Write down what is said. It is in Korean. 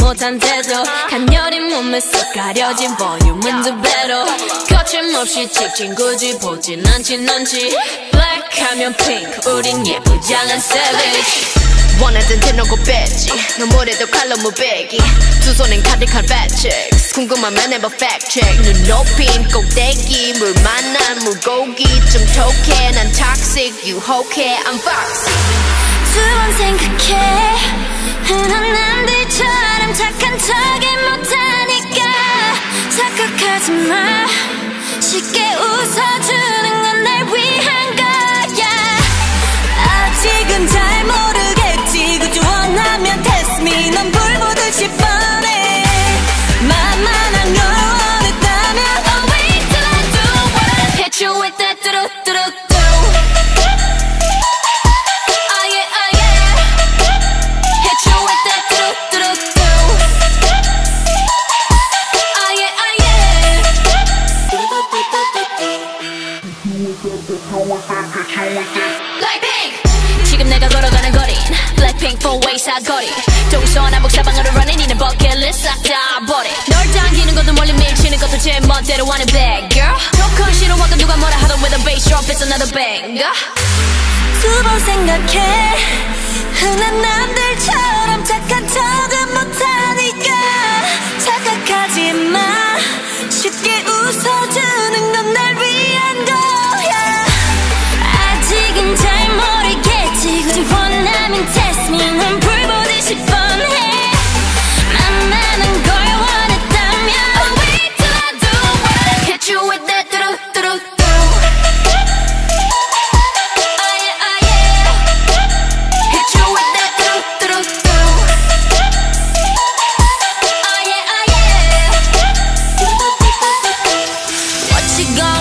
못한 태도 간녀린 몸에 쏙 가려진 볼륨은 두 배로 거침없이 찍힌 굳이 보진 않지 넌지 Black 하면 pink 우린 예쁘장한 savage 원하던 대놓고 뺐지 너무래도 칼로 무배기 두 손엔 가득한 fat checks 궁금하면 해봐 fact check 눈 높인 꼭대기 물 만난 물고기 좀 톡해 난 toxic 유혹해 I'm foxy 두 번 생각해 흔한 남들처럼 착한 척이 못하니까 착각하지 마 쉽게 웃어주는 건 날 위한 거야 아직은 잘 모르겠지 그저 원하면 test me 넌 불 보듯이 뻔해 만만한 걸 원했다면 Oh wait till I do it Hit you with that 뚜루뚜루 지금 내가 걸어가는 거린 Blackpink four-way 사거리 동서남북 사방으로 running 이는 버킷리스트 싹 다 버려 널 당기는 것도 멀리 밀치는 것도 제 멋대로 하는 bad girl 조금 싫어하고 누가 뭐라 하던 with a bass drop it's another banger 두 번 생각해 흔한 남들처럼 착한 척은 못하니까 착각하지 마 쉽게 웃어주는 건 날 위한 거야 아직은 잘 모르겠지 굳이 원하면 test me 넌 불 보듯이 뻔해 만만한 걸 원했다면 Oh wait till I do it Hit you with that 뚜루뚜루 What you gonna